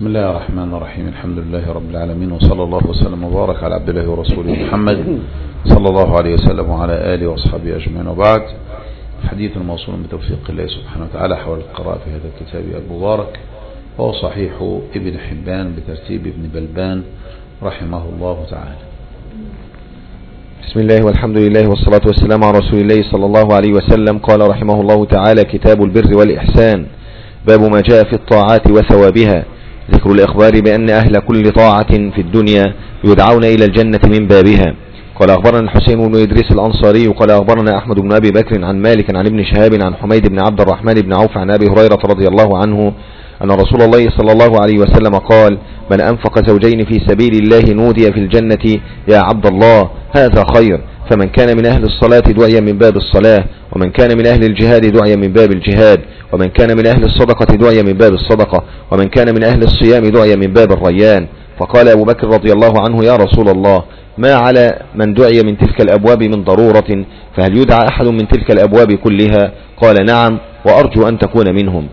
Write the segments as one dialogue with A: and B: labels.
A: بسم الله الرحمن الرحيم. الحمد لله رب العالمين، وصلى الله وسلم وبارك على عبد الله ورسوله محمد صلى الله عليه وسلم وعلى آله وأصحابه أجمعين. وبعد، حديث موصول بتوفيق الله سبحانه وتعالى حول القراءة في هذا الكتاب المبارك، وهو صحيح ابن حبان بترتيب ابن بلبان رحمه الله تعالى.
B: بسم الله والحمد لله والصلاة والسلام على رسول الله صلى الله عليه وسلم. قال رحمه الله تعالى: كتاب البر والإحسان، باب ما جاء في الطاعات وثوابها، ذكر الإخبار بأن أهل كل طاعة في الدنيا يدعون إلى الجنة من بابها. قال أخبرنا الحسين بن إدريس الأنصاري قال أخبرنا أحمد بن أبي بكر عن مالك عن ابن شهاب عن حميد بن عبد الرحمن بن عوف عن أبي هريرة رضي الله عنه أن رسول الله صلى الله عليه وسلم قال: من أنفق زوجين في سبيل الله نودي في الجنة يا عبد الله هذا خير. فمن كان من أهل الصلاة دعي من باب الصلاة، ومن كان من أهل الجهاد دعي من باب الجهاد، ومن كان من أهل الصدقة دعي من باب الصدقة، ومن كان من أهل الصيام دعي من باب الريان. فقال أبو بكر رضي الله عنه: يا رسول الله، ما على من دعي من تلك الأبواب من ضرورة، فهل يدعى أحد من تلك الأبواب كلها؟ قال: نعم، وأرجو أن تكون منهم.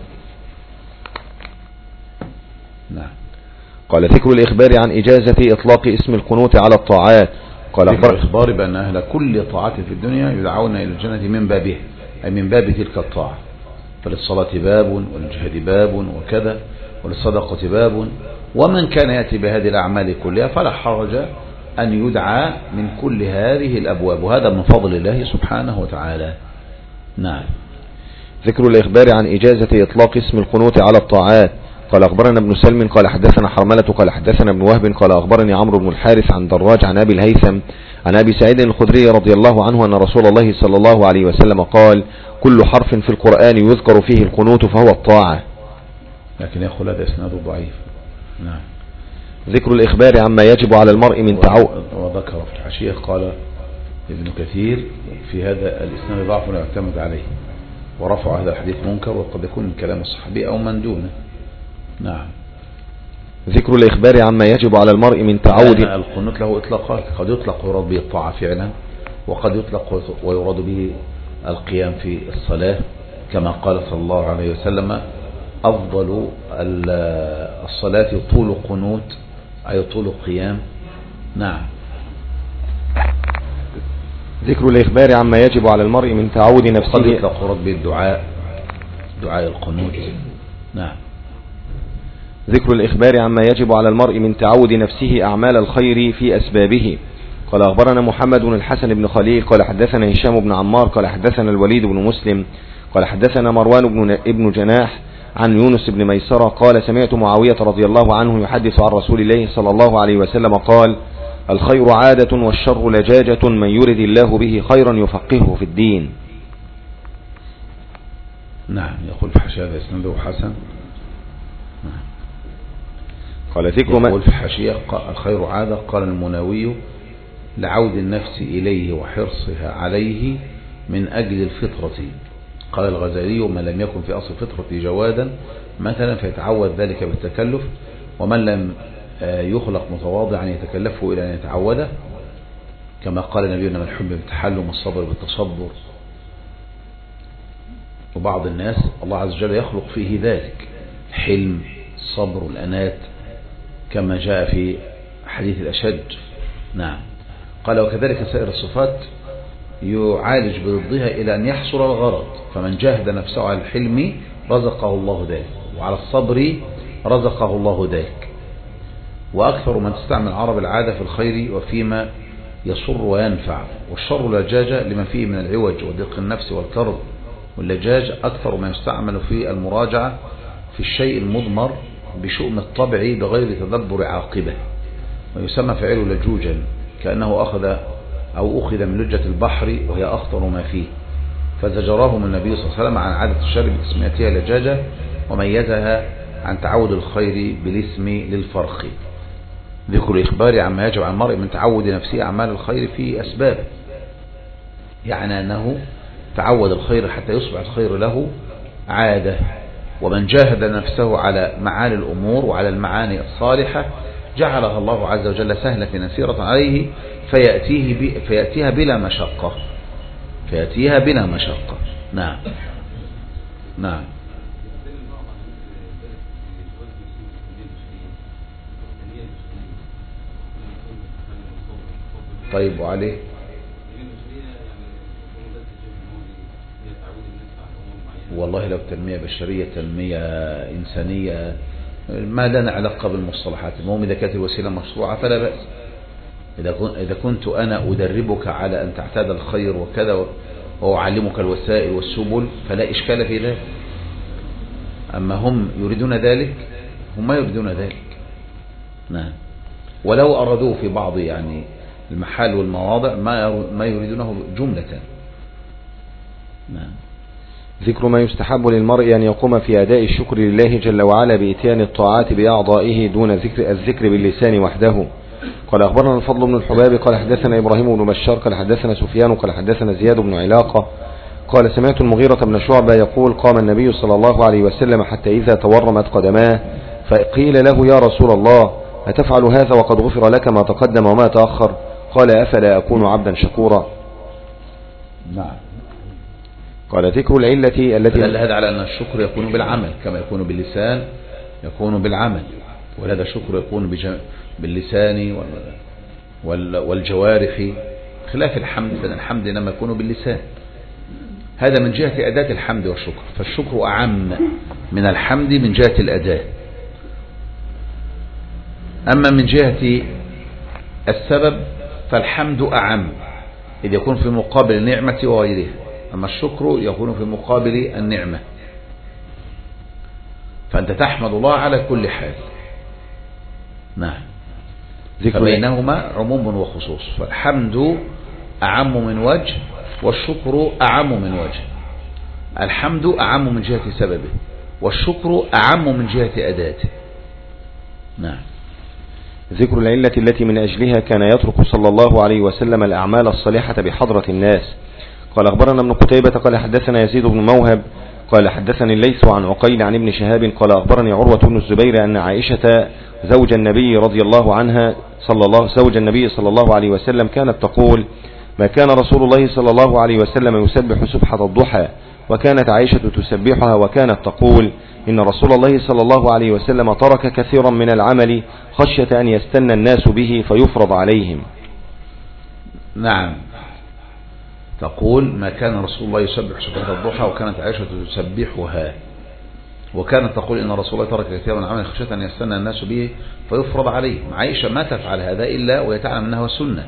B: قال: ذكر الإخبار عن إجازة إطلاق اسم القنوت على الطاعات. قال:
A: ذكر الإخبار بأن أهل كل طاعة في الدنيا يدعون إلى الجنة من بابها، أي من باب تلك الطاعة. فللصلاة باب، وللجهاد باب، وكذا، وللصدقة باب. ومن كان يأتي بهذه الأعمال كلها فلا حرج أن يدعى من كل هذه الأبواب، وهذا من فضل الله سبحانه وتعالى. نعم.
B: ذكر الإخبار عن إجازة إطلاق اسم القنوت على الطاعات. قال: أخبرنا ابن سلم قال حدثنا حرملة قال حدثنا ابن وهب قال أخبرني عمرو بن الحارث عن دراج عن أبي الهيثم عن أبي سعيد الخدري رضي الله عنه أن رسول الله صلى الله عليه وسلم قال: كل حرف في القرآن يذكر فيه القنوت فهو الطاعة.
A: لكن يقول هذا إسناده ضعيف. نعم.
B: ذكر الإخبار عما يجب على المرء من
A: وذكر في الحاشية قال ابن كثير: في هذا الإسناد ضعف لا يعتمد عليه، ورفع هذا الحديث منكر، وقد يكون من كلام الصحابي أو من دونه. نعم.
B: ذكر الإخبار عما يجب على المرء من تعود.
A: القنوت له إطلاقات، قد يطلق ويراد به الطاعة فعلا، وقد يطلق ويراد به القيام في الصلاة، كما قال صلى الله عليه وسلم: أفضل الصلاة طول قنوت، أي طول قيام. نعم.
B: ذكر الإخبار عما يجب على المرء من تعود نفسه.
A: قد يطلق ويراد به الدعاء، دعاء القنوت. نعم.
B: ذكر الإخبار عما يجب على المرء من تعود نفسه أعمال الخير في أسبابه. قال: أخبرنا محمد بن الحسن بن خليل قال حدثنا هشام بن عمار قال حدثنا الوليد بن مسلم قال حدثنا مروان ابن جناح عن يونس بن ميسرة قال: سمعت معاوية رضي الله عنه يحدث عن رسول الله صلى الله عليه وسلم قال: الخير عادة والشر لجاجة، من يرد الله به خيرا يفقهه في الدين.
A: نعم. يقول في حاشية هذا إسناده حسن.
B: قال: ذكر ما
A: يقول في الحاشية: الخير عادة، قال المناوي: لعود النفس إليه وحرصها عليه من أجل الفطرة. قال الغزالي: من لم يكن في أصل فطرة جوادا مثلا فيتعود ذلك بالتكلف، ومن لم يخلق متواضعا يتكلفه إلى أن يتعوده، كما قال نبينا: من حب بالتحلم والصبر بالتصبر. وبعض الناس الله عز وجل يخلق فيه ذلك، الحلم، الصبر، والأنات، كما جاء في حديث الأشج. نعم. قال: وكذلك سائر الصفات يعالج بضدها إلى أن يحصل الغرض، فمن جاهد نفسه على الحلم رزقه الله ذلك، وعلى الصبر رزقه الله ذلك. وأكثر من تستعمل العرب العادة في الخير وفيما يسر وينفع، والشر لجاجة لما فيه من العوج وضيق النفس والكرب. واللجاج أكثر ما يستعمل في المراجعة في الشيء المضمر بشؤم الطبع بغير تدبر عاقبه، ويسمى فعله لجوجا، كأنه أخذ من لجة البحر وهي أخطر ما فيه، فزجرهم النبي صلى الله عليه وسلم عن عادة الشر بتسميتها لجاجة، وميزها عن تعود الخير بالاسم للفرخ. ذكر الإخبار عما يجب على المرء من تعود نفسه أعمال الخير في أسبابه، يعني أنه تعود الخير حتى يصبح الخير له عادة. ومن جاهد نفسه على معالي الأمور وعلى المعاني الصالحة جعلها الله عز وجل سهلة يسيرة عليه، فيأتيها بلا مشقة. نعم. نعم. طيب وعليه؟ والله لو تنمية بشرية تنمية إنسانية ما لنا علاقة بالمصطلحات. المهم إذا كانت الوسيلة مشروعة فلا بأس. إذا كنت أنا أدربك على أن تعتاد الخير وكذا وأعلمك الوسائل والسبل فلا إشكال في ذلك. أما هم يريدون ذلك، هم ما يريدون ذلك. نعم. ولو أرادوه في بعض يعني المحال والمواضع ما يريدونه جملة. نعم.
B: ذكر ما يستحب للمرء أن يقوم في أداء الشكر لله جل وعلا بإتيان الطاعات بأعضائه دون الذكر باللسان وحده. قال أخبرنا الفضل بن الحباب قال حدثنا إبراهيم بن بشار قال حدثنا سفيان قال حدثنا زياد بن علاقة قال سمعت المغيرة بن شعبة يقول قام النبي صلى الله عليه وسلم حتى إذا تورمت قدماه فقيل له يا رسول الله أتفعل هذا وقد غفر لك ما تقدم وما تأخر؟ قال أفلا أكون عبدا شكورا.
A: نعم.
B: قال ذكر العلة التي
A: دل هذا على أن الشكر يكون بالعمل كما يكون باللسان يكون بالعمل، وهذا الشكر يكون باللسان والجوارح خلاف الحمد، فإن الحمد إنما يكون باللسان. هذا من جهة أداة الحمد والشكر، فالشكر أعم من الحمد من جهة الأداة. أما من جهة السبب فالحمد أعم إذ يكون في مقابل النعمة وغيرها، أما الشكر يكون في مقابل النعمة، فأنت تحمد الله على كل حال. نعم. فبينهما عموم وخصوص، فالحمد أعم من وجه والشكر أعم من وجه. الحمد أعم من جهة سببه والشكر أعم من جهة أداته. نعم.
B: ذكر العلة التي من أجلها كان يترك صلى الله عليه وسلم الأعمال الصالحة بحضرة الناس. قال أخبرنا ابن قتيبة قال حدثنا يزيد بن موهب قال حدثني الليث عن عقيل عن ابن شهاب قال أخبرني عروة بن الزبير أن عائشة زوج النبي رضي الله عنها زوج النبي صلى الله عليه وسلم كانت تقول ما كان رسول الله صلى الله عليه وسلم يسبح سبحة الضحى، وكانت عائشة تسبحها وكانت تقول إن رسول الله صلى الله عليه وسلم ترك كثيرا من العمل خشية أن يستنى الناس به فيفرض عليهم.
A: نعم. تقول ما كان رسول الله يسبح سبحة الضحى وكانت عائشة تسبحها، وكانت تقول إن رسول الله ترك كثيرا من العمل خشية أن يستنى الناس به فيفرض عليهم. عائشة ما تفعل هذا إلا ويتعلم أنها سنة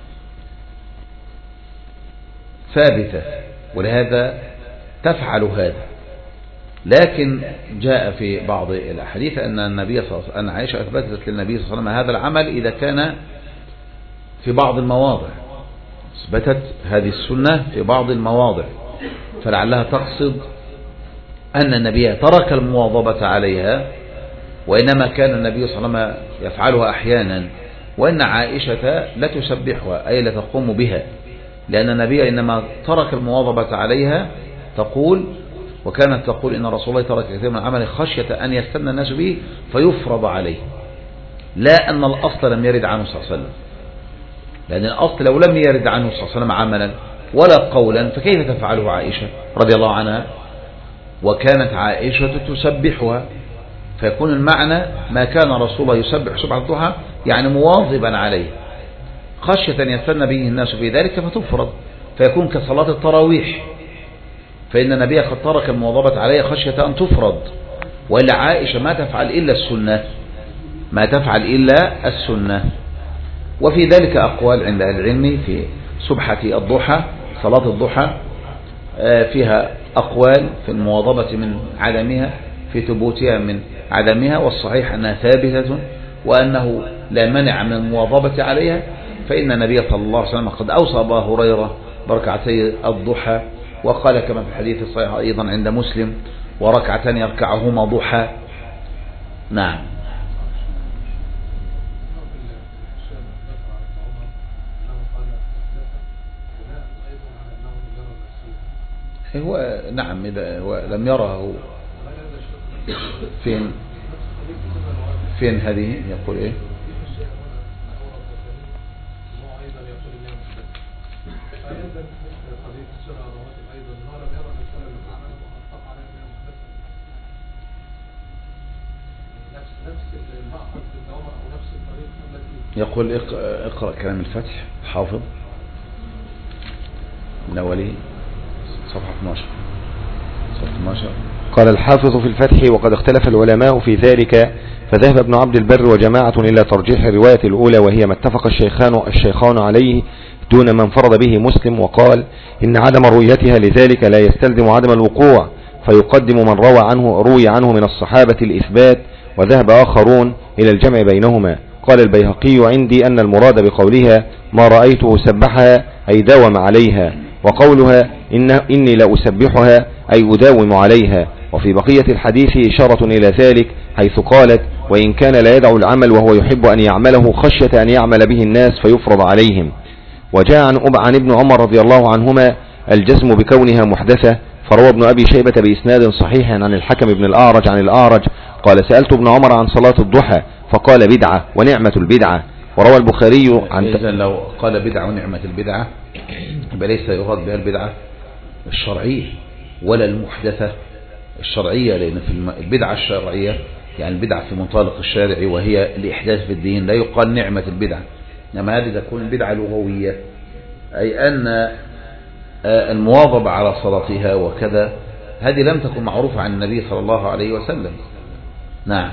A: ثابتة، ولهذا تفعل هذا. لكن جاء في بعض الأحاديث أن النبي صلى الله عليه وسلم، أن عائشة أثبتت للنبي صلى الله عليه وسلم هذا العمل إذا كان في بعض المواضع، أثبتت هذه السنة في بعض المواضع، فلعلها تقصد أن النبي ترك المواظبة عليها، وإنما كان النبي صلى الله عليه وسلم يفعلها أحيانا، وإن عائشة لا تسبحها أي لا تقوم بها، لأن النبي إنما ترك المواظبة عليها. تقول وكانت تقول إن رسول الله ترك كثير من العمل خشية أن يستنى الناس به فيفرض عليه، لا أن الأصل لم يرد عنه صلى الله عليه وسلم، لأن الأصل لو لم يرد عنه صلى الله عليه وسلم عملا ولا قولا فكيف تفعله عائشة رضي الله عنها؟ وكانت عائشة تسبحها، فيكون المعنى ما كان رسول الله يسبح سبحة الضحى يعني مواظبا عليه خشية أن يستنى به الناس في ذلك فتفرض، فيكون كصلاة التراويح، فإن النبي قد ترك المواظبة عليه خشية أن تفرض. وإلا عائشة ما تفعل إلا السنة، ما تفعل إلا السنة. وفي ذلك أقوال عند أهل العلم في سبحة الضحى، صلاة الضحى فيها أقوال في المواظبة من عدمها، في ثبوتها من عدمها، والصحيح أنها ثابتة وأنه لا منع من المواظبة عليها، فإن النبي صلى الله عليه وسلم قد أوصى أبا هريرة بركعتي الضحى، وقال كما في الحديث الصحيح أيضا عند مسلم وركعتان يركعهما ضحى. نعم. هو نعم إذا هو لم يره فين هذه يقول إيه؟ يقول اقرأ كلام الفتح حافظ من أوله صفحة 12.
B: قال الحافظ في الفتح: وقد اختلف العلماء في ذلك، فذهب ابن عبد البر وجماعة إلى ترجيح الرواية الأولى، وهي ما اتفق الشيخان عليه دون ما انفرد به مسلم، وقال إن عدم رؤيتها لذلك لا يستلزم عدم الوقوع، فيقدم من روي عنه من الصحابة الإثبات، وذهب آخرون إلى الجمع بينهما. قال البيهقي: عندي أن المراد بقولها ما رأيته سبحها أي داوم عليها، وقولها إني لأسبحها أي أداوم عليها. وفي بقية الحديث إشارة إلى ذلك، حيث قالت: وإن كان لا يدع العمل وهو يحب أن يعمله خشية أن يعمل به الناس فيفرض عليهم. وجاء عن ابن عمر رضي الله عنهما الجزم بكونها محدثة، فروى ابن أبي شيبة بإسناد صحيح عن الحكم بن الأعرج عن الأعرج قال: سألت ابن عمر عن صلاة الضحى فقال: بدعة ونعمة البدعة. وروى البخاري عن
A: إذن لو قال بدعة ونعمة البدعة يبقى ليس يراد بها البدعة الشرعية ولا المحدثة الشرعية، لأن في البدعة الشرعية يعني البدعة في منطلق الشارع وهي الإحداث في الدين لا يقال نعمة البدعة، إنما هذه تكون البدعة لغوية، أي أن المواظبة على صلاتها وكذا هذه لم تكن معروفة عن النبي صلى الله عليه وسلم. نعم.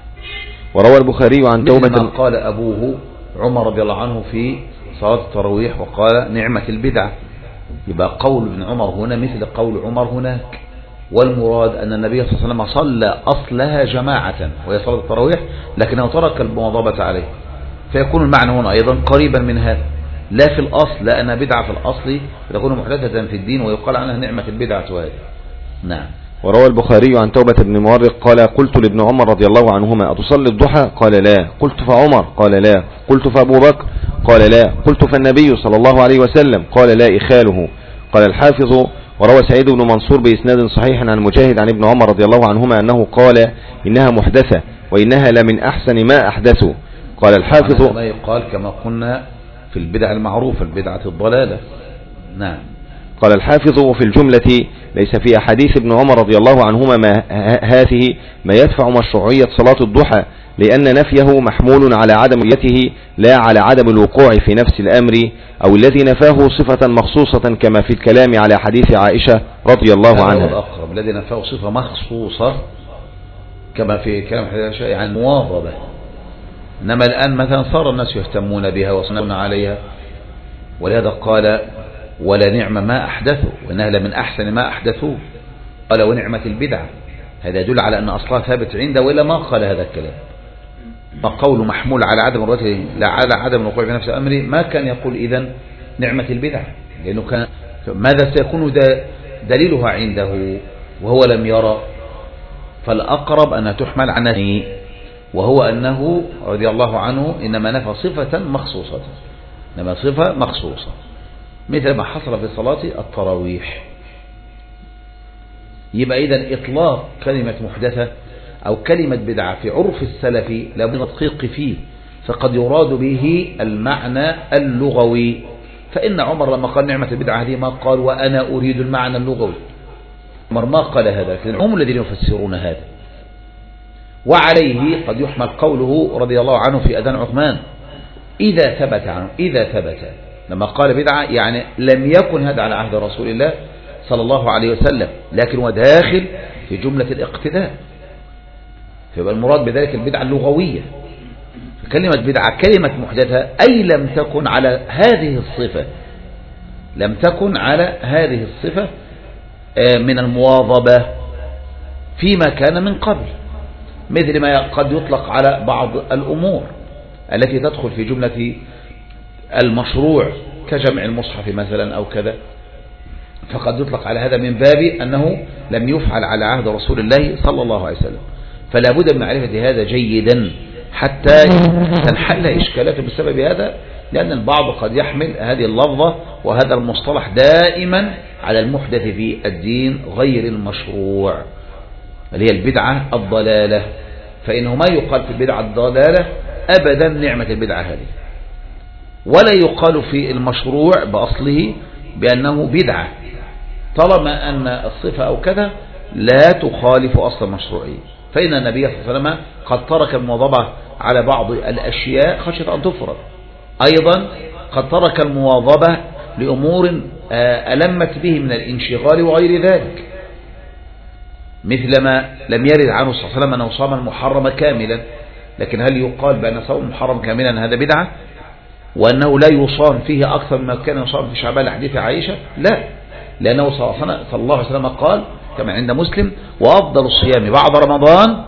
B: وروى البخاري عن توبة
A: ما قال أبوه عمر رضي الله عنه في صلاة التراويح وقال نعمة البدعة، يبقى قول ابن عمر هنا مثل قول عمر هناك، والمراد أن النبي صلى الله عليه وسلم صلى أصلها جماعة وهي صلاة التراويح لكنه ترك المواظبة عليه، فيكون المعنى هنا أيضا قريبا من هذا، لا في الأصل لأن بدعة في الأصل تكون محدثة في الدين ويقال عنها نعمة البدعة هذه. نعم.
B: وروى البخاري عن توبة بن مورق قال: قلت لابن عمر رضي الله عنهما: أتصلي الضحى؟ قال: لا. قلت: فعمر؟ قال: لا. قلت: فأبو بكر؟ قال: لا. قلت: فالنبي صلى الله عليه وسلم؟ قال: لا إخاله. قال الحافظ: وروى سعيد بن منصور بإسناد صحيح عن مجاهد عن ابن عمر رضي الله عنهما أنه قال: إنها محدثة وإنها لمن أحسن ما أحدثوا. قال الحافظ:
A: ما يقال كما قلنا في البدع المعروفة البدعة الضلالة. نعم.
B: قال الحافظ: وفي الجملة ليس في أحاديث ابن عمر رضي الله عنهما هذه ما يدفع مشروعية صلاة الضحى، لأن نفيه محمول على عدم رؤيته لا على عدم الوقوع في نفس الأمر، أو الذي نفاه صفة مخصوصة كما في الكلام على حديث عائشة رضي الله عنها.
A: الأقرب الذي نفاه صفة مخصوصة كما في كلام حديث عائشة يعني مواظبة، إنما الآن مثلا صار الناس يهتمون بها وصنعون عليها، ولهذا قال: ولا نعم ما أحدثوا وإنها لمن أحسن ما أحدثوا. قال: ونعمة البدعة، هذا يدل على أن أصلها ثابت عنده وإلا ما قال هذا الكلام. فقول محمول على عدم رؤيته لا على عدم الوقوع في نفس أمره ما كان يقول إذن نعمة البدعة، لأنه كان ماذا سيكون دليلها عنده وهو لم يرى؟ فالأقرب أن تحمل عنه، وهو أنه رضي الله عنه إنما نفى صفة مخصوصة، إنما صفة مخصوصة مثل ما حصل في صلاة التراويح. يبقى إذن إطلاق كلمة محدثة أو كلمة بدعة في عرف السلف لابد من التدقيق فيه، فقد يراد به المعنى اللغوي، فإن عمر لما قال نعمة البدعة هذه ما قال وأنا أريد المعنى اللغوي، عمر ما قال هذا، لكن هم الذين يفسرون هذا. وعليه قد يحمل قوله رضي الله عنه في أذان عثمان إذا ثبت عنه، إذا ثبت، لما قال بدعة يعني لم يكن هذا على عهد رسول الله صلى الله عليه وسلم، لكن هو داخل في جملة الاقتداء، فيبقى المراد بذلك البدعة اللغوية. كلمة بدعة كلمة محدثة أي لم تكن على هذه الصفة، لم تكن على هذه الصفة من المواظبة فيما كان من قبل، مثل ما قد يطلق على بعض الأمور التي تدخل في جملة المشروع كجمع المصحف مثلا أو كذا، فقد يطلق على هذا من باب أنه لم يفعل على عهد رسول الله صلى الله عليه وسلم. فلا بد من معرفة هذا جيدا حتى تنحل إشكالات بسبب هذا، لأن البعض قد يحمل هذه اللفظة وهذا المصطلح دائما على المحدث في الدين غير المشروع اللي هي البدعة الضلالة، فإنه ما يقال في البدعة الضلالة أبدا نعمة البدعة هذه، ولا يقال في المشروع بأصله بأنه بدعة طالما أن الصفة أو كذا لا تخالف أصل المشروعية، فإن النبي صلى الله عليه وسلم قد ترك المواظبة على بعض الأشياء خشية أن تفرض. أيضا قد ترك المواظبة لأمور ألمت به من الانشغال وغير ذلك، مثل ما لم يرد عنه صلى الله عليه وسلم أنه صام المحرم كاملا، لكن هل يقال بأن صوم المحرم كاملا هذا بدعة، وأنه لا يصام فيه أكثر مما كان يصام في شعبان لحديث عائشة؟ لا، لأنه صلى الله عليه وسلم قال كما عند مسلم: وأفضل الصيام بعد رمضان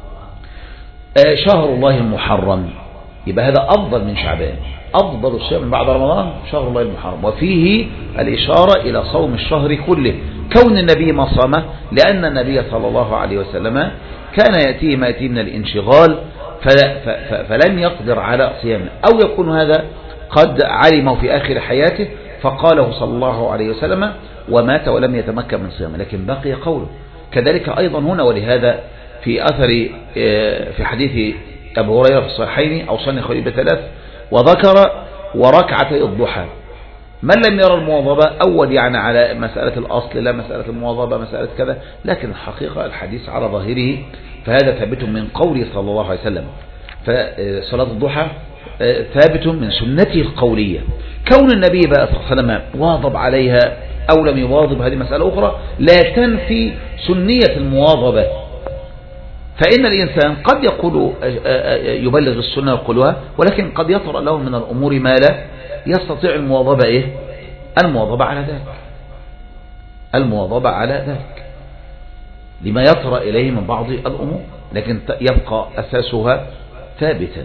A: شهر الله المحرم. يبقى هذا أفضل من شعبان، أفضل الصيام بعد رمضان شهر الله المحرم، وفيه الإشارة إلى صوم الشهر كله. كون النبي ما صامه لأن النبي صلى الله عليه وسلم كان يأتيه ما يأتيه من الانشغال فلم يقدر على صيامه، أو يكون هذا قد علمه في آخر حياته فقاله صلى الله عليه وسلم ومات ولم يتمكن من صيامه، لكن بقي قوله. كذلك أيضا هنا، ولهذا في أثر في حديث أبي هريرة في الصحيحين: أوصاني خليل بثلاث، وذكر وركعتي الضحى. من لم يرى المواظبة أول يعني على مسألة الأصل، لا مسألة المواظبة مسألة كذا، لكن الحقيقة الحديث على ظاهره فهذا ثابت من قوله صلى الله عليه وسلم. فصلاة الضحى ثابت من سنته القولية. كون النبي بقى صلى الله عليه وسلم واظب عليها أو لم يواظب هذه مسألة أخرى، لا تنفي سنية المواظبة. فإن الإنسان قد يقول يبلغ السنة ويقولها، ولكن قد يطرأ له من الأمور ما لا يستطيع المواظبة المواظبة على ذلك، المواظبة على ذلك لما يطرأ إليه من بعض الأمور، لكن يبقى أساسها ثابتا.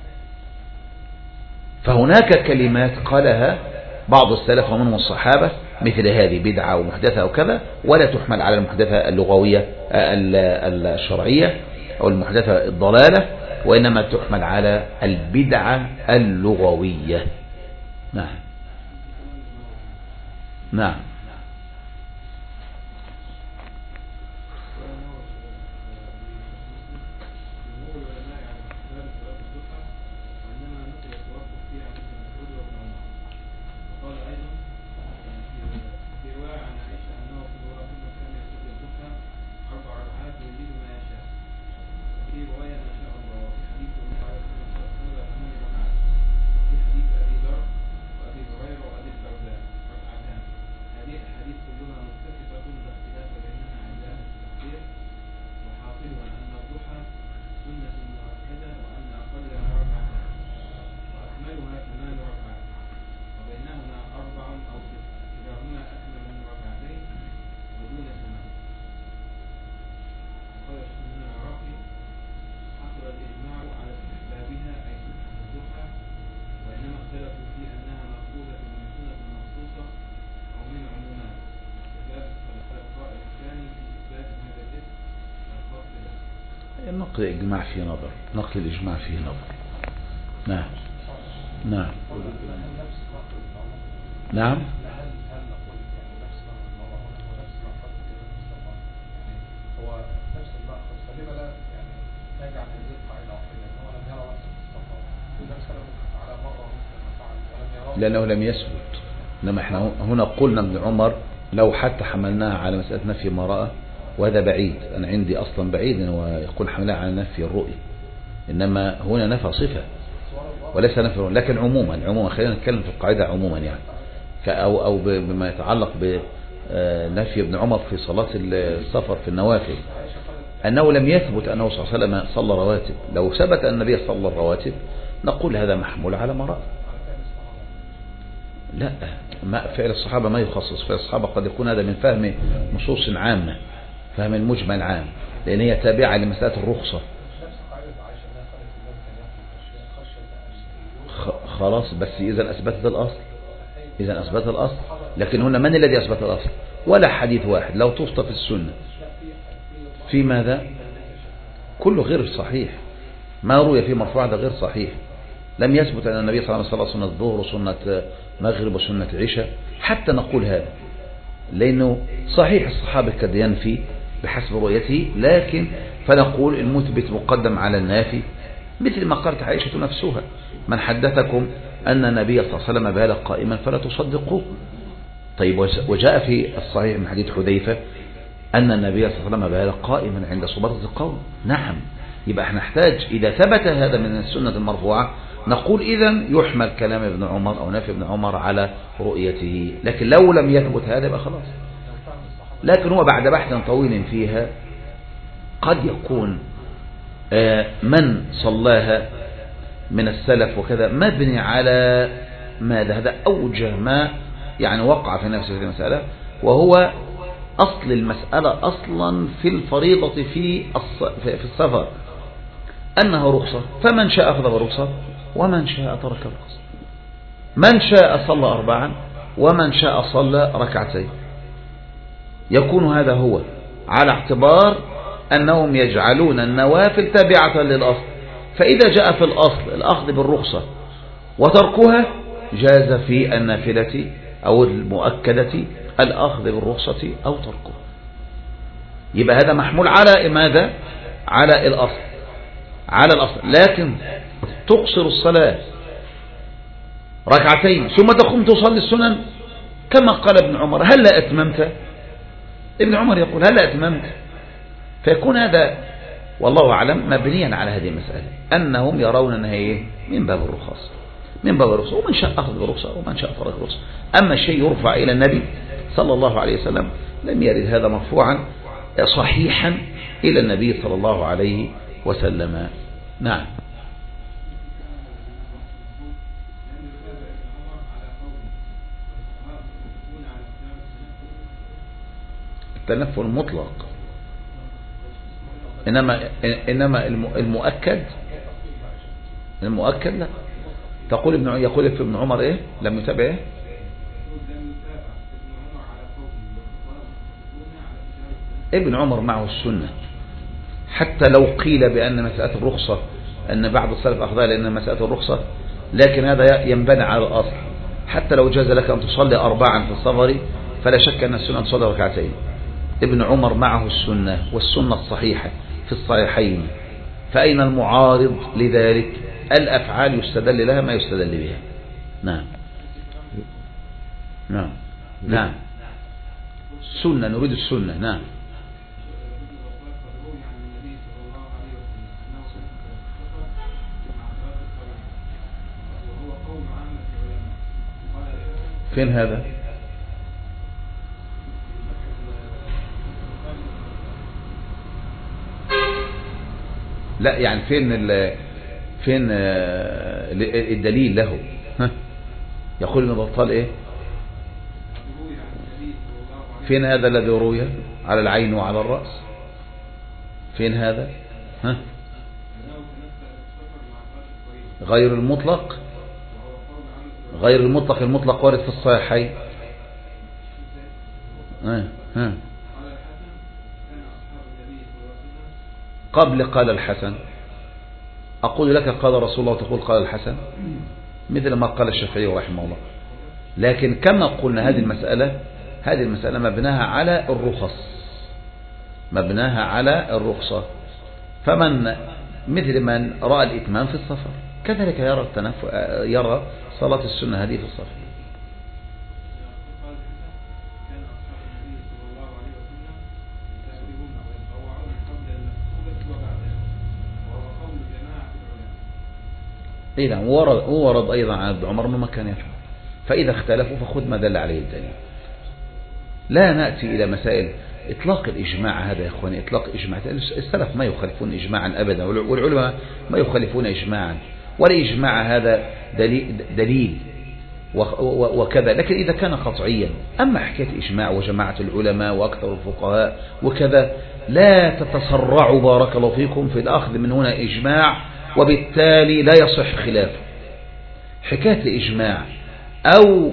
A: فهناك كلمات قالها بعض السلف ومنهم الصحابة مثل هذه بدعة ومحدثة أو كذا، ولا تحمل على المحدثة اللغوية الشرعية أو المحدثة الضلالة، وإنما تحمل على البدعة اللغوية. نعم نعم. نقل الإجماع فيه نظر، نقل الإجماع فيه نظر. نعم نعم نعم. لأنه لم يثبت. إنما احنا هنا قلنا ابن عمر لو حتى حملناها على مسألة نفي ما رأى، وهذا بعيد، أنا عندي أصلا بعيد ويقول حملها على نفي الرؤية، إنما هنا نفى صفة وليس نفي، لكن عموما خلينا نتكلم في القاعدة عموما يعني، أو بما يتعلق بنفي ابن عمر في صلاة السفر في النوافل، أنه لم يثبت أنه صلى الله عليه وسلم صلى رواتب. لو ثبت أن النبي صلى الرواتب نقول هذا محمول على ما رأى. لا، فعل الصحابة ما يخصص، فعل الصحابة قد يكون هذا من فهم نصوص عامة، فهم المجمل عام، لأن هي تابعة لمسألة الرخصة. خلاص، بس إذا أثبتت الأصل، لكن هنا من الذي أثبت الأصل؟ ولا حديث واحد لو تصطف السنة في ماذا؟ كله غير صحيح، ما روي في مرفوع ده غير صحيح. لم يثبت أن النبي صلى الله عليه وسلم سنة الظهر وسنة مغرب وسنة عشاء حتى نقول هذا، لأنه صحيح الصحابة قد ينفي بحسب رؤيته، لكن فنقول المثبت مقدم على النافي، مثل ما قالت عائشة نفسها: من حدثكم أن النبي صلى الله عليه وسلم بال قائما فلا تصدقوه. طيب، وجاء في الصحيح من حديث حذيفة أن النبي صلى الله عليه وسلم بال قائما عند سباطة القوم. نعم، يبقى احنا نحتاج إذا ثبت هذا من السنة المرفوعة نقول إذن يحمل كلام ابن عمر أو نفي ابن عمر على رؤيته. لكن لو لم يثبت هذا يبقى خلاص. لكن هو بعد بحث طويل فيها قد يكون من صلاها من السلف وكذا مبني على ماذا؟ هذا أوجه ما يعني وقع في نفس المسألة، وهو أصل المسألة أصلا في الفريضة في السفر أنها رخصة، فمن شاء أخذ بالرخصة ومن شاء ترك الرخصة، من شاء صلى 4 ومن شاء صلى 2. يكون هذا هو على اعتبار أنهم يجعلون النوافل تابعة للأصل. فإذا جاء في الأصل الأخذ بالرخصة وتركها جاز في النافلة أو المؤكدة الأخذ بالرخصة أو تركها. يبقى هذا محمول على ماذا؟ على الأصل، على الأصل. لكن تقصر الصلاة 2 ثم تقوم تصلي السنن كما قال ابن عمر هل لا أتممت؟ ابن عمر يقول هل لا أتممت؟ فيكون هذا والله أعلم مبنيا على هذه المسألة أنهم يرون أنها من باب الرخص، من باب الرخصة، ومن شاء أخذ برخصة ومن شاء ترك الرخصة. أما الشيء يرفع إلى النبي صلى الله عليه وسلم لم يرد هذا مرفوعا صحيحا إلى النبي صلى الله عليه وسلم. نعم. التنفل مطلق، إنما المؤكد لا. يقول في ابن عمر إيه؟ لم يتابع إيه؟ ابن عمر معه السنة، حتى لو قيل بأن مسألة الرخصة أن بعض السلف أخذها لأن مسألة الرخصة، لكن هذا ينبني على الأصل. حتى لو جاز لك أن تصلي 4 في السفر فلا شك أن السنة تصلي 2. ابن عمر معه السنة والسنة الصحيحة في الصحيحين، فأين المعارض لذلك؟ الأفعال يستدل لها ما يستدل بها. نعم نعم نعم السنة، نريد السنة. نعم. فين هذا؟ لا يعني فين الدليل له؟ ها؟ يقول ابن بطال ايه؟ فين هذا الذي روي على العين وعلى الرأس؟ فين هذا؟ ها؟ غير المطلق، غير المطلق، المطلق وارد في الصحيحين. قبل قال الحسن، أقول لك قال رسول الله وتقول قال الحسن، مثل ما قال الشافعي رحمه الله. لكن كما قلنا هذه المسألة مبناها على الرخص، مبناها على الرخصة. فمن مثل من رأى الإتمام في السفر كذلك يرى صلاة السنة هذه في السفر. إذا ورد أيضا عن ابن عمر ما كان يفعل. فإذا اختلفوا فخذ ما دل عليه الدليل. لا نأتي إلى مسائل إطلاق الإجماع. هذا يا إخواني إطلاق إجماع، السلف ما يخالفون إجماعا أبدا، والعلماء ما يخالفون إجماعا، ولا إجماع هذا دليل وكذا. لكن إذا كان قطعيا، أما حكاية إجماع وجماعة العلماء وأكثر الفقهاء وكذا، لا تتسرعوا بارك الله فيكم في الأخذ من هنا إجماع وبالتالي لا يصح خلافه. حكاية الإجماع أو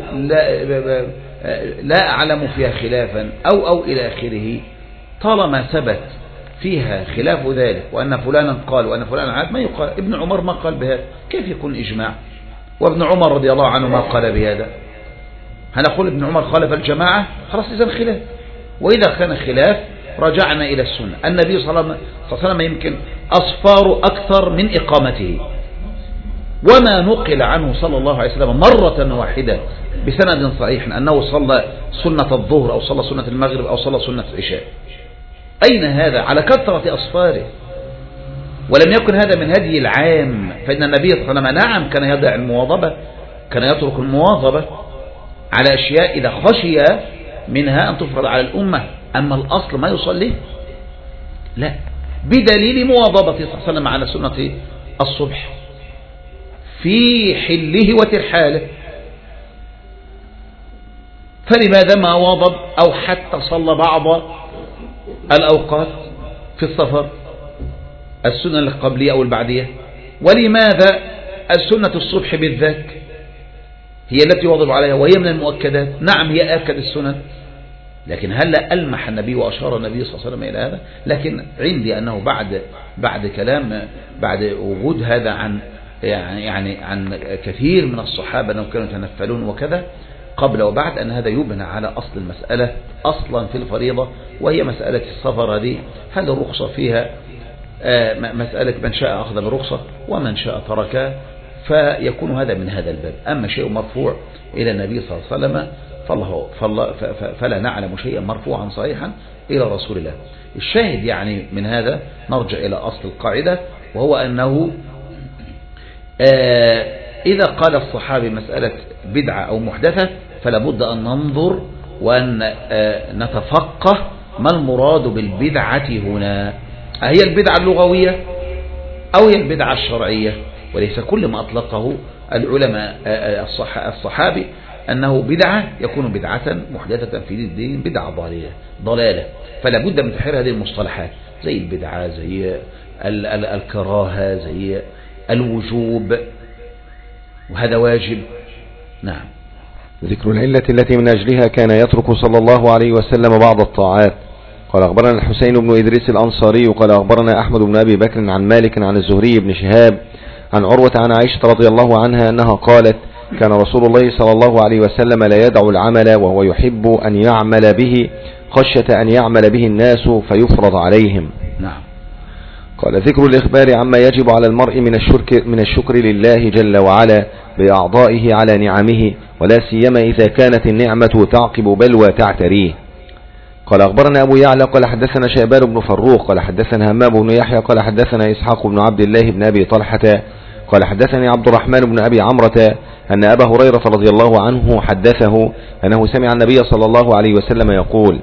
A: لا أعلم فيها خلافا أو إلى آخره، طالما ثبت فيها خلاف ذلك وأن فلانا قال وأن فلانا عاد، ما يقال. ابن عمر ما قال بهذا، كيف يكون إجماع؟ وابن عمر رضي الله عنه ما قال بهذا. هنقول ابن عمر خالف الجماعة، خلاص إذا خلاف. وإذا كان خلاف رجعنا إلى السنة. النبي صلى الله عليه وسلم يمكن أصفار أكثر من إقامته، وما نقل عنه صلى الله عليه وسلم مرة واحدة بسند صحيح أنه صلى سنة الظهر أو صلى سنة المغرب أو صلى سنة العشاء. أين هذا؟ على كثرة أصفاره. ولم يكن هذا من هدي العام، فإن النبي صلى الله عليه وسلم نعم كان يضع المواظبة، كان يترك المواظبة على أشياء إذا خشي منها أن تفرض على الأمة، أما الأصل ما يصلي لا، بدليل مواظبة صلى الله عليه وسلم على سنة الصبح في حله وترحاله. فلماذا ما واظب أو حتى صلى بعض الأوقات في السفر السنة القبلية أو البعدية؟ ولماذا السنة الصبح بالذات هي التي واظب عليها وهي من المؤكدات؟ نعم هي أكد السنن، لكن هل ألمح النبي وأشار النبي صلى الله عليه وسلم إلى هذا؟ لكن عندي أنه بعد كلام، بعد وجود هذا عن كثير من الصحابة أنهم كانوا يتنفلون وكذا قبل وبعد، أن هذا يبنى على أصل المسألة أصلا في الفريضة، وهي مسألة السفر هذه هل الرخصة فيها مسألة من شاء أخذ بالرخصة ومن شاء تركها، فيكون هذا من هذا الباب. أما شيء مرفوع إلى النبي صلى الله عليه وسلم فلا نعلم شيئا مرفوعا صحيحا إلى رسول الله. الشاهد يعني من هذا نرجع إلى أصل القاعدة، وهو أنه إذا قال الصحابي مسألة بدعة أو محدثة فلا بد أن ننظر وأن نتفقه ما المراد بالبدعة هنا، هي البدعة اللغوية أو هي البدعة الشرعية؟ وليس كل ما أطلقه العلماء الصحابي أنه بدعة يكون بدعة محدثة في الدين، بدعة ضلالة، فلا بد من تحرير هذه المصطلحات زي البدعة، زي الكراهة، زي الوجوب، وهذا واجب. نعم.
B: ذكر العلة التي من أجلها كان يترك صلى الله عليه وسلم بعض الطاعات. قال أخبرنا الحسين بن إدريس الأنصاري قال أخبرنا أحمد بن أبي بكر عن مالك عن الزهري بن شهاب عن عروة عن عائشة رضي الله عنها أنها قالت كان رسول الله صلى الله عليه وسلم لا يدع العمل وهو يحب أن يعمل به خشية أن يعمل به الناس فيفرض عليهم.
A: نعم.
B: قال ذكر الإخبار عما يجب على المرء من الشكر لله جل وعلا بأعضائه على نعمه، ولا سيما إذا كانت النعمة تعقب بلوى تعتريه. قال أخبرنا أبو يعلى قال حدثنا شيبان بن فروخ قال حدثنا همام بن يحيى قال حدثنا إسحاق بن عبد الله بن أبي طلحة قال حدثني عبد الرحمن بن أبي عمرة أن أبا هريرة رضي الله عنه حدثه أنه سمع النبي صلى الله عليه وسلم يقول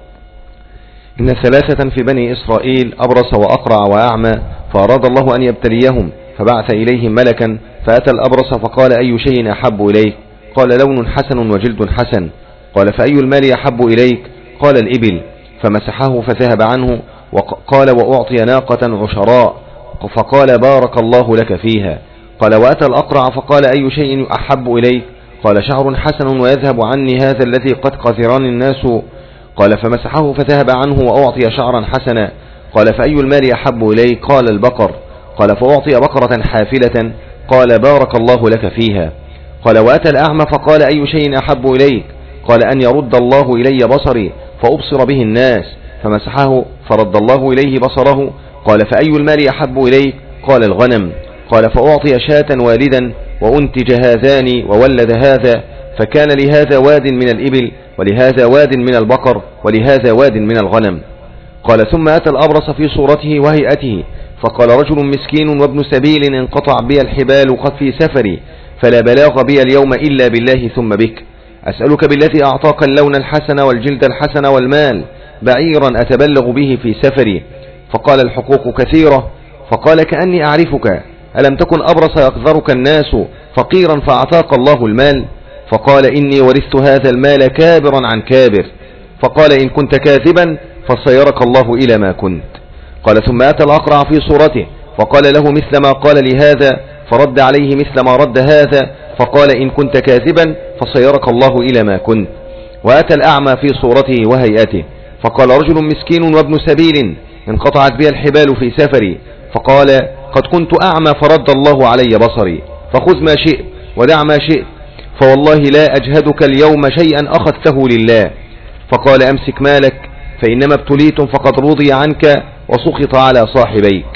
B: إن ثلاثة في بني إسرائيل أبرص وأقرع وأعمى، فأراد الله أن يبتليهم فبعث إليهم ملكا فأتى الأبرص فقال أي شيء أحب إليك؟ قال لون حسن وجلد حسن. قال فأي المال أحب إليك؟ قال الإبل، فمسحه فذهب عنه. وقال وأعطي ناقة عشراء فقال بارك الله لك فيها. قال وأتى الأقرع فقال أي شيء أحب إليك؟ قال شعر حسن ويذهب عني هذا الذي قد قذرني الناس. قال فمسحه فذهب عنه وأعطي شعرا حسنا. قال فأي المال أحب إليك؟ قال البقر. قال فأعطي بقرة حافلة. قال بارك الله لك فيها. قال وأتى الأعمى فقال أي شيء أحب إليك؟ قال أن يرد الله إلي بصري فأبصر به الناس. فمسحه فرد الله إليه بصره. قال فأي المال أحب إليك؟ قال الغنم. قال فأعطي شاة والدا وأنتج هذان وولد هذا، فكان لهذا واد من الإبل ولهذا واد من البقر ولهذا واد من الغنم. قال ثم أتى الأبرص في صورته وهيئته فقال رجل مسكين وابن سبيل انقطع بي الحبال قد في سفري، فلا بلاغ بي اليوم إلا بالله ثم بك، أسألك بالذي أعطاك اللون الحسن والجلد الحسن والمال بعيرا أتبلغ به في سفري. فقال الحقوق كثيرة. فقال كأني أعرفك، ألم تكن أبرص يقذرك الناس فقيرا فأعطاك الله المال؟ فقال إني ورثت هذا المال كابرا عن كابر. فقال إن كنت كاذبا فسيرك الله إلى ما كنت. قال ثم أتى الأقرع في صورته فقال له مثل ما قال لهذا، فرد عليه مثل ما رد هذا، فقال إن كنت كاذبا فسيرك الله إلى ما كنت. وأتى الأعمى في صورته وهيئته فقال رجل مسكين وابن سبيل انقطعت بي الحبال في سفري، فقال قد كنت أعمى فرد الله علي بصري، فخذ ما شئت ودع ما شئت، فوالله لا أجهدك اليوم شيئا أخذته لله. فقال أمسك مالك فإنما ابتليتم فقد رضي عنك وسخط على صاحبيك.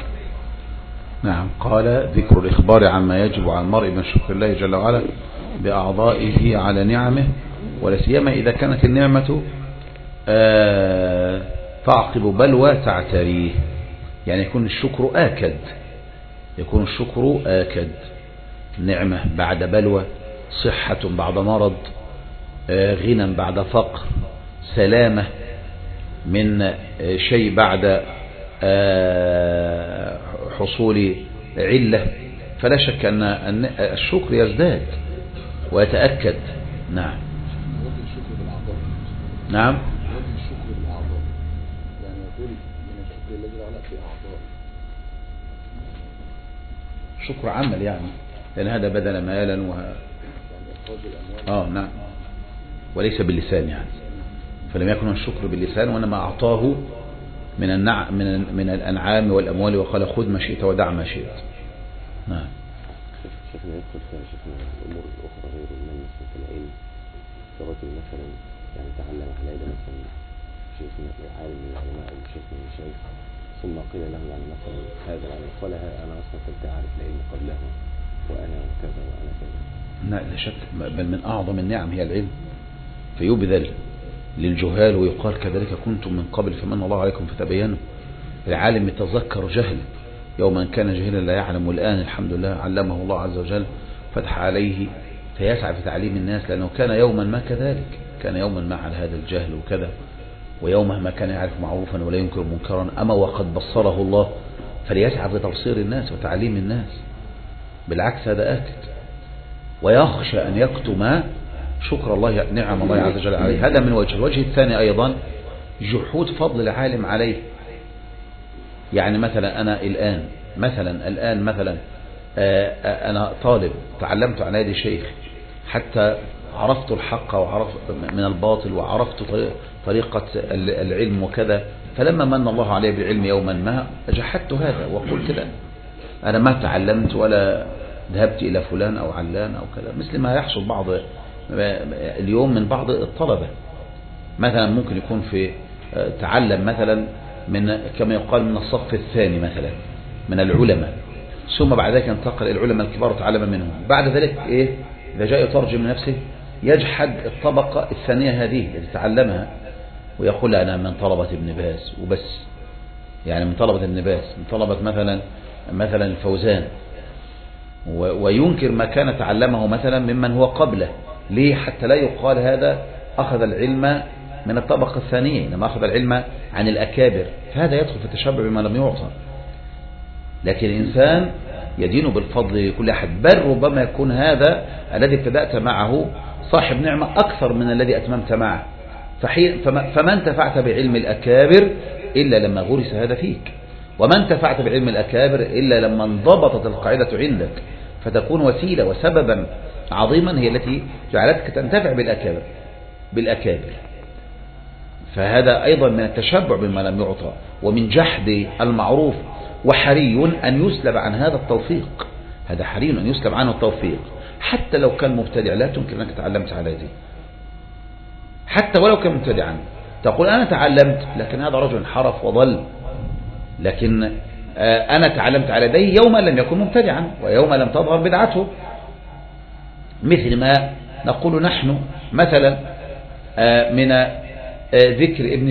A: نعم. قال ذكر الإخبار عما يجب على المرء من شكر الله جل وعلا بأعضائه على نعمه، ولا سيما إذا كانت النعمة تعقب بلوى تعتريه، يعني يكون الشكر آكد، يكون الشكر آكد، نعمة بعد بلوى، صحة بعد مرض، غنى بعد فقر، سلامة من شيء بعد حصول علة. فلا شك أن الشكر يزداد ويتأكد. نعم. نعم. شكر عمل يعني، لأن هذا بدل مالا نعم، وليس باللسان يعني. فلم يكن الشكر باللسان، وإنما أعطاه من الأنعام والأموال، وقال خذ ما شئت ودع ما شئت. نعم.
C: شيخنا يدخل في الأمور الأخرى غير المال مثل العلم، كرجل مثلا يعني تعلم على يد مثلا شيخ عالم من العلماء أو شيخ من الشيخ، ثم قيل له يعني مثلا هذا العلم، قال أنا أصلا كنت أعرف العلم قبله وأنا كذا وأنا كذا.
A: لا شك، بل من أعظم النعم هي العلم، فيبذل للجهال ويقال كذلك كنتم من قبل فمن الله عليكم فتبينوا. العالم يتذكر جهل يوما كان جاهلا لا يعلم، والآن الحمد لله علمه الله عز وجل، فتح عليه فيسعى في تعليم الناس، لأنه كان يوما ما كذلك، كان يوما ما على هذا الجهل وكذا، ويوما ما كان يعرف معروفا ولا ينكر منكرا، أما وقد بصره الله فليسعى في تبصير الناس وتعليم الناس. بالعكس هذا آكد، ويخشى أن يكتم شكر الله نعم الله عز وجل عليه. هذا من وجه. الوجه الثاني أيضا جحود فضل العالم عليه. يعني مثلا أنا الآن مثلا أنا طالب تعلمت على يد شيخ حتى عرفت الحق وعرفت من الباطل وعرفت طريقة العلم وكذا، فلما من الله عليه بالعلم يوما ما جحدت هذا وقلت لا، أنا ما تعلمت ولا ذهبت إلى فلان أو علان أو كذا، مثل ما يحصل بعض اليوم من بعض الطلبة. مثلا ممكن يكون في تعلم مثلا من كما يقال من الصف الثاني مثلا من العلماء، ثم بعد ذلك انتقل إلى العلماء الكبار وتعلم منهم، بعد ذلك إذا جاء يترجم نفسه يجحد الطبقة الثانية هذه التي تعلمها، ويقول أنا من طلبة ابن باز وبس، يعني من طلبة ابن باز، من طلبة مثلا الفوزان، وينكر ما كان تعلمه مثلا ممن هو قبله. ليه؟ حتى لا يقال هذا أخذ العلم من الطبقة الثانية، إنما أخذ العلم عن الأكابر، فهذا يدخل في التشبع بما لم يعطى. لكن الإنسان يدين بالفضل لكل أحد، بل ربما يكون هذا الذي ابتدأت معه صاحب نعمة أكثر من الذي أتممت معه، فما انتفعت بعلم الأكابر إلا لما غرس هذا فيك، وما انتفعت بعلم الأكابر إلا لما انضبطت القاعدة عندك، فتكون وسيلة وسببا عظيما هي التي جعلتك تنتفع بالأكابر. فهذا أيضا من التشبع بما لم يعطى ومن جحد المعروف، وحري أن يسلب عن هذا التوفيق، هذا حري أن يسلب عنه التوفيق، حتى لو كان مبتدع لا تمكن أنك تعلمت على دي، حتى ولو كان مبتدعا تقول أنا تعلمت، لكن هذا رجل انحرف وضل، لكن أنا تعلمت على يديه يوما لم يكن مبتدعا ويوما لم تظهر بدعته، مثل ما نقول نحن مثلا من ذكر ابن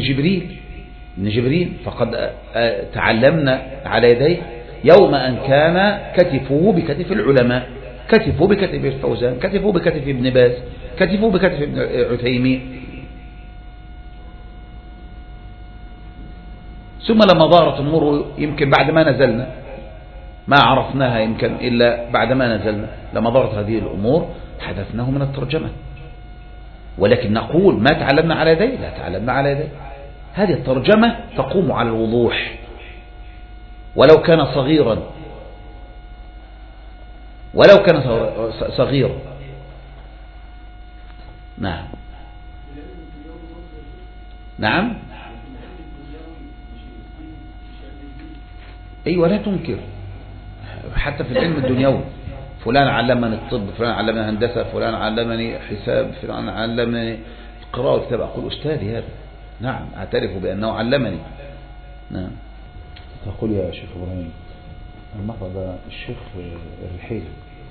A: جبريل فقد تعلمنا على يديه يوم أن كان كتفه بكتف العلماء، كتفه بكتف الفوزان، كتفه بكتف ابن باز، كتفه بكتف ابن عثيمين. ثم لما ظهرت أمور يمكن بعد ما نزلنا ما عرفناها يمكن إلا بعد ما نزلنا، لما ظهرت هذه الأمور حدثناه من الترجمة، ولكن نقول ما تعلمنا على يديه، لا تعلمنا على يديه. هذه الترجمة تقوم على الوضوح ولو كان صغيرا، ولو كان صغيرا. نعم أيوة، لا تنكر حتى في العلم الدنيوي، فلان علمني الطب، فلان علمني هندسة، فلان علمني حساب، فلان علمني قراءة وكتابة، أقول أستاذي هذا، نعم أعترف بأنه علمني. نعم. تقول يا شيخ إبراهيم المقطع ده الشيخ الرحيل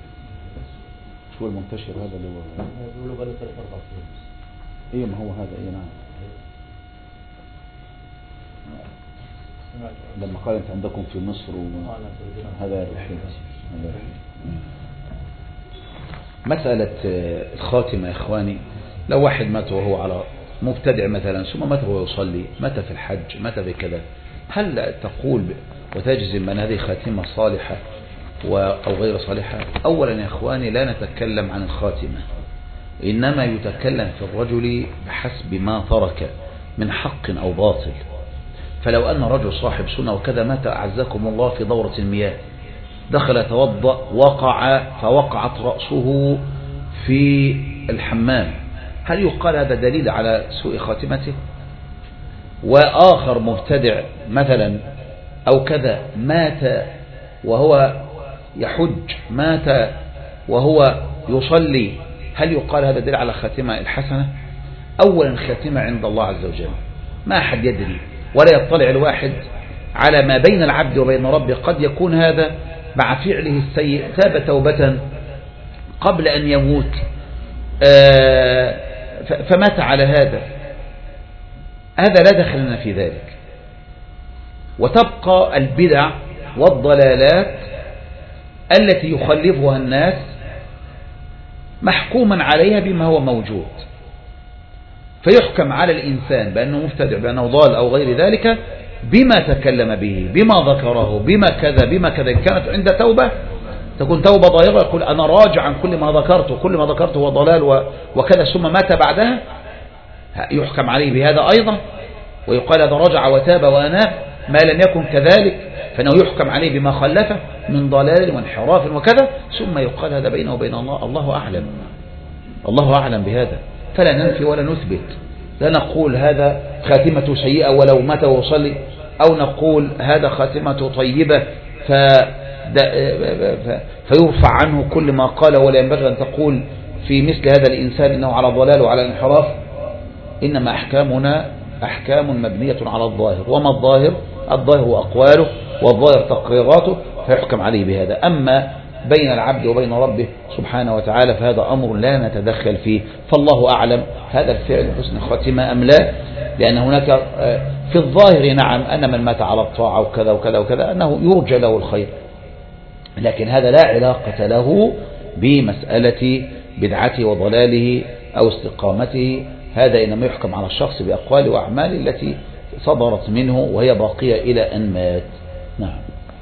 A: شو المنتشر هذا اللي هو
D: بيقولوا بقى له 3-4 سنين.
A: ايه ما هو هذا ايه. نعم لما قال أنت عندكم في مصر هذا الحين مسألة الخاتمة يا إخواني، لو واحد مات وهو على مبتدع مثلا ثم مات وهو يصلي، مات في الحج، مات في كذا، هل تقول وتجزم أن هذه خاتمة صالحة أو غير صالحة؟ أولا يا إخواني لا نتكلم عن الخاتمة، إنما يتكلم في الرجل بحسب ما ترك من حق أو باطل. فلو أن رجل صاحب سنة وكذا مات أعزكم الله في دورة المياه، دخل يتوضأ فوقعت رأسه في الحمام، هل يقال هذا دليل على سوء خاتمته؟ وآخر مبتدع مثلا أو كذا مات وهو يحج، مات وهو يصلي، هل يقال هذا دليل على خاتمة الحسنة؟ أولا خاتمة عند الله عز وجل، ما أحد يدري ولا يطلع الواحد على ما بين العبد وبين ربه. قد يكون هذا مع فعله السيء تاب توبة قبل أن يموت فمات على هذا لا دخل لنا في ذلك. وتبقى البدع والضلالات التي يخلفها الناس محكوما عليها بما هو موجود، فيحكم على الإنسان بأنه مبتدع، بأنه ضال أو غير ذلك بما تكلم به، بما ذكره، بما كذا. إن كانت عند توبة تكون توبة ضائغة، يقول أنا راجع عن كل ما ذكرته، كل ما ذكرته هو ضلال وكذا، ثم مات بعدها، يحكم عليه بهذا أيضا، ويقال هذا رجع وتاب وأناب. ما لم يكن كذلك فإنه يحكم عليه بما خلفه من ضلال وانحراف وكذا، ثم يقال هذا بينه وبين الله، الله أعلم بهذا. فلا ننفي ولا نثبت، لا نقول هذا خاتمة سيئة ولو مات وصلي، أو نقول هذا خاتمة طيبة فيرفع عنه كل ما قال، ولا ينبغي أن تقول في مثل هذا الإنسان إنه على ضلال وعلى انحراف. إنما أحكامنا أحكام مبنية على الظاهر، وما الظاهر؟ الظاهر هو أقواله، والظاهر تقريراته، فيحكم عليه بهذا. أما بين العبد وبين ربه سبحانه وتعالى فهذا أمر لا نتدخل فيه، فالله أعلم هذا الفعل حسن خاتمة أم لا. لأن هناك في الظاهر نعم أن من مات على الطاعة وكذا وكذا وكذا أنه يرجى له الخير، لكن هذا لا علاقة له بمسألة بدعته وضلاله أو استقامته. هذا إنما يحكم على الشخص بأقوال وأعمال التي صدرت منه وهي باقية إلى أن مات. نعم.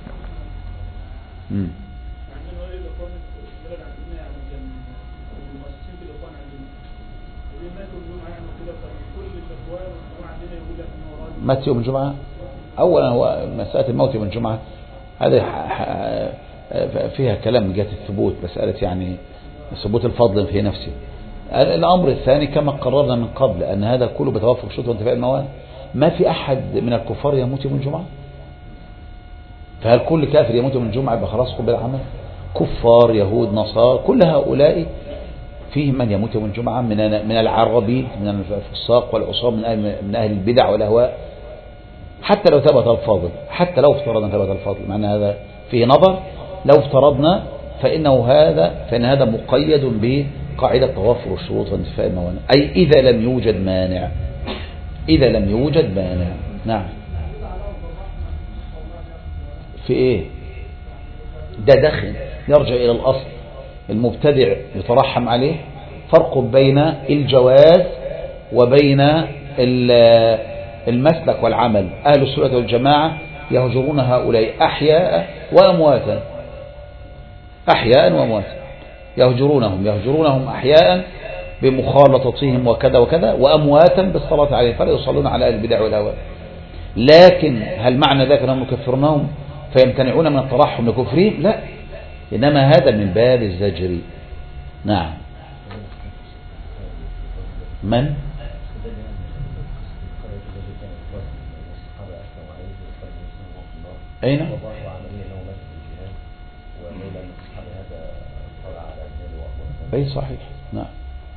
A: مات يوم الجمعة. أولا هو مسألة الموت يوم الجمعة هذا فيها كلام من جهة الثبوت، مسألة يعني ثبوت الفضل في نفسه. الأمر الثاني كما قررنا من قبل أن هذا كله بتوافق الشروط وانتفاء الموانع، ما في أحد من الكفار يموت يوم الجمعة، فهل كل كافر يموت يوم الجمعة يبقى خلاص قبل العمل؟ كفار يهود نصارى كل هؤلاء فيهم من يموت يوم الجمعة من العربي، من الفساق والعصاة، من أهل البدع والأهواء، حتى لو ثبت الفاضل، حتى لو افترضنا ثبت الفاضل، معنى هذا فيه نظر. لو افترضنا فإن هذا مقيد بقاعدة توافر الشروط وانتفاء الموانع، أي إذا لم يوجد مانع. نعم. في إيه؟ ده دخل يرجع إلى الأصل، المبتدع يترحم عليه. فرق بين الجواز وبين المسلك والعمل. أهل السنة والجماعة يهجرون هؤلاء أحياء وأمواتا، يهجرونهم أحياء بمخالطتهم وكذا وكذا، وأمواتا بالصلاة عليهم، فلا يصلون على أهل البدع والأهواء. لكن هل معنى ذلك أنهم يكفرونهم فيمتنعون من الترحم لكفرهم؟ لا، إنما هذا من باب الزجر. نعم. من؟ أين؟ أي صحيح. نعم.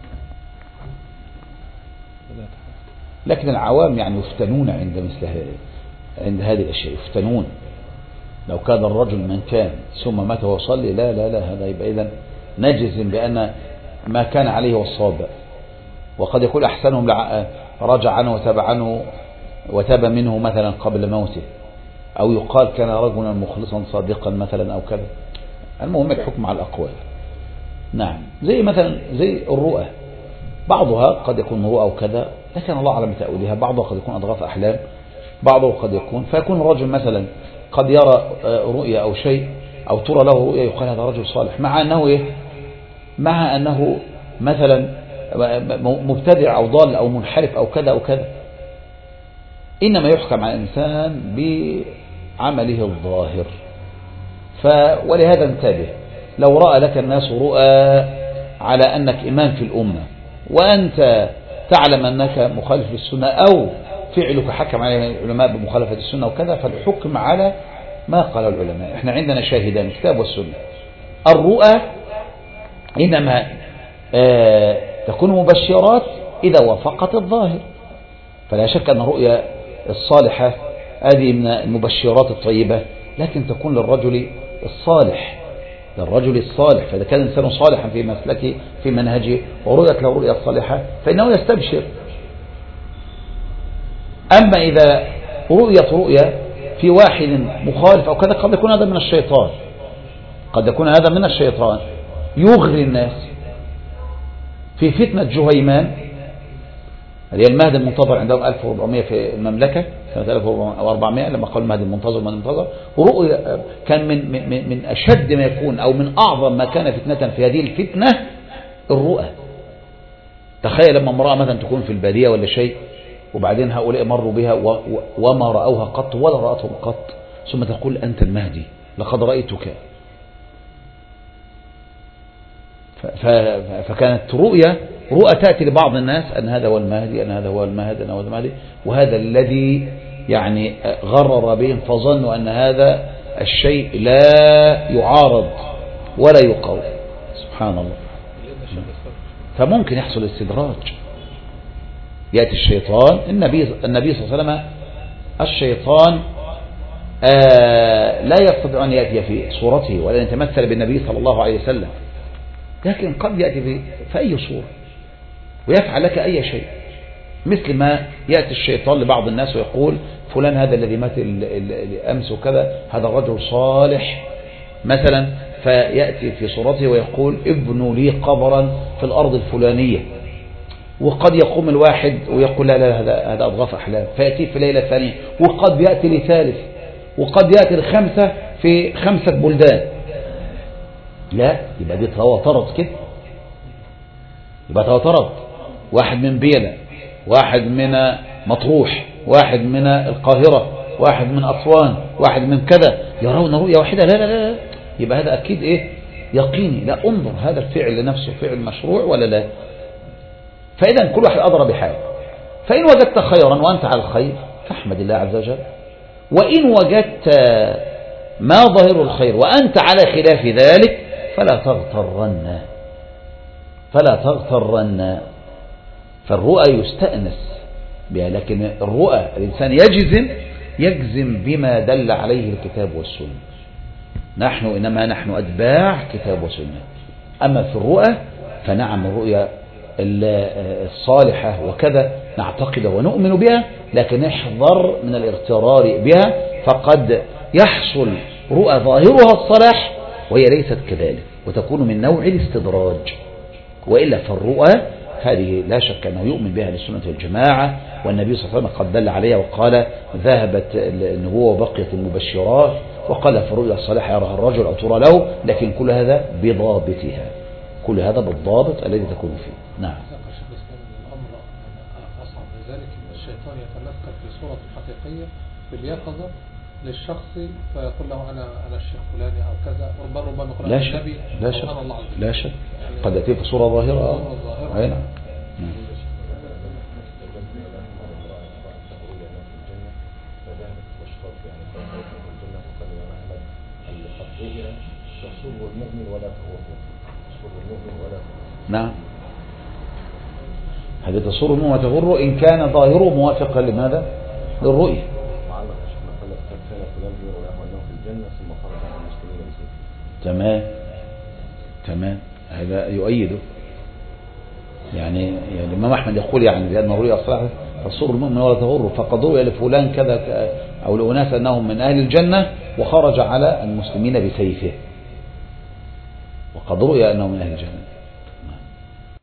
A: لكن العوام يعني يفتنون عند هذه الأشياء، يفتنون. لو كان الرجل من كان ثم مات وصلي، لا هذا يبقى إذن نجزم بأن ما كان عليه والصواب. وقد يقول أحسنهم رجع عنه وتاب منه مثلا قبل موته، أو يقال كان رجلا مخلصا صادقا مثلا أو كذا. المهم الحكم على الأقوال. نعم، زي مثلا زي الرؤى، بعضها قد يكون رؤى أو كذا، لكن الله أعلم بتأويلها. بعضها قد يكون أضغاث أحلام، بعضه قد يكون فيكون الرجل مثلا قد يرى رؤيا أو شيء، أو ترى له رؤيا يقال هذا رجل صالح، مع أنه إيه؟ مع أنه مثلا مبتدع أو ضال أو منحرف أو كذا أو كذا. إنما يحكم على الإنسان بعمله الظاهر. ولهذا انتبه، لو رأى لك الناس رؤى على أنك إمام في الأمة وأنت تعلم أنك مخالف للسنة، أو فعلك حكم عليه العلماء بمخالفة السنة وكذا، فالحكم على ما قال العلماء. احنا عندنا شاهدان، الكتاب والسنة. الرؤى إنما تكون مبشرات إذا وافقت الظاهر، فلا شك أن الرؤيا الصالحة هذه من المبشرات الطيبة، لكن تكون للرجل الصالح، فإذا كان الإنسان صالحا في مسلكه في منهجه ورؤيت له رؤيا صالحة فإنه يستبشر. أما إذا رؤيت رؤيا في واحد مخالف أو كذا، قد يكون هذا من الشيطان، يغري الناس في فتنة جهيمان، هي المهدي المنتظر عندهم 1400 في المملكة سنة 1400 لما قال المهدي المنتظر، ورؤيا كان من أشد ما يكون أو من أعظم ما كان فتنة في هذه الفتنة الرؤى. تخيل لما امرأة مثلا تكون في البادية ولا شيء، وبعدين هؤلاء مروا بها وما رأوها قط ولا رأتهم قط، ثم تقول أنت المهدي لقد رأيتك. فكانت رؤى تأتي لبعض الناس أن هذا هو المهدي، أن هذا هو المهدي، وهذا الذي يعني غرر بهم، فظنوا أن هذا الشيء لا يعارض ولا يقاوم. سبحان الله. فممكن يحصل استدراج، يأتي الشيطان. النبي صلى الله عليه وسلم الشيطان لا يستطيع أن يأتي في صورته ولا يتمثل بالنبي صلى الله عليه وسلم، لكن قد يأتي في أي صورة ويفعل لك أي شيء، مثل ما يأتي الشيطان لبعض الناس ويقول فلان هذا الذي مات أمس وكذا هذا الرجل صالح مثلا، فيأتي في صورته ويقول ابنوا لي قبرا في الأرض الفلانية، وقد يقوم الواحد ويقول لا هذا أضغاث أحلام، فيأتي في ليلة ثانية، وقد يأتي لثالث، وقد يأتي لخمسة في 5 بلدان. لا، يبقى دي تواترت كده، يبقى تواترت، واحد من بيلة، واحد من مطروح، واحد من القاهرة، واحد من أسوان، واحد من كذا، يرون رؤية واحدة. لا، يبقى هذا أكيد إيه؟ يقيني. لا، انظر هذا الفعل لنفسه فعل مشروع ولا لا. فإذا كل واحد أدرى بحاله. فإن وجدت خيرا وأنت على الخير فاحمد الله عز وجل، وإن وجدت ما ظاهر الخير وأنت على خلاف ذلك فلا تغترن. فالرؤى يستأنس بها، لكن الرؤى الإنسان يجزم بما دل عليه الكتاب والسنة. إنما نحن أتباع كتاب وسنة. أما في الرؤى فنعم الرؤيا الصالحة وكذا نعتقد ونؤمن بها، لكن احذر من الاغترار بها، فقد يحصل رؤى ظاهرها الصلاح وهي ليست كذلك، وتكون من نوع الاستدراج. وإلا فالرؤى هذه لا شك أنه يؤمن بها للسنة والجماعة، والنبي صلى الله عليه وسلم قد دل عليها وقال ذهبت النبوة وبقيت المبشرات، وقال في الرؤيا الصالحة يراها الرجل أو ترى له، لكن كل هذا بضابطها، كل هذا بالضابط الذي تكون فيه. نعم.
D: الأمر أصعب لذلك أن الشيطان يتمثل في صورة حقيقية باليقظة للشخص، فيقول له أنا الشيخ فلاني أو كذا، ربما يقول النبي.
A: لا شك قد يأتي في صورة ظاهرة. أين؟ نعم، هذا تصور المؤمن وتغره إن كان ظاهره موافقا لماذا؟ للرؤية. تمام، هذا يؤيده. يعني الإمام أحمد يقول لأن الرؤيا الصالحة تصور المؤمن ولا تغره، فقد رؤي لفلان كذا أو لأناس أنهم من أهل الجنة وخرج على المسلمين بسيفه، وقد رؤي أنه من أهل الجنة.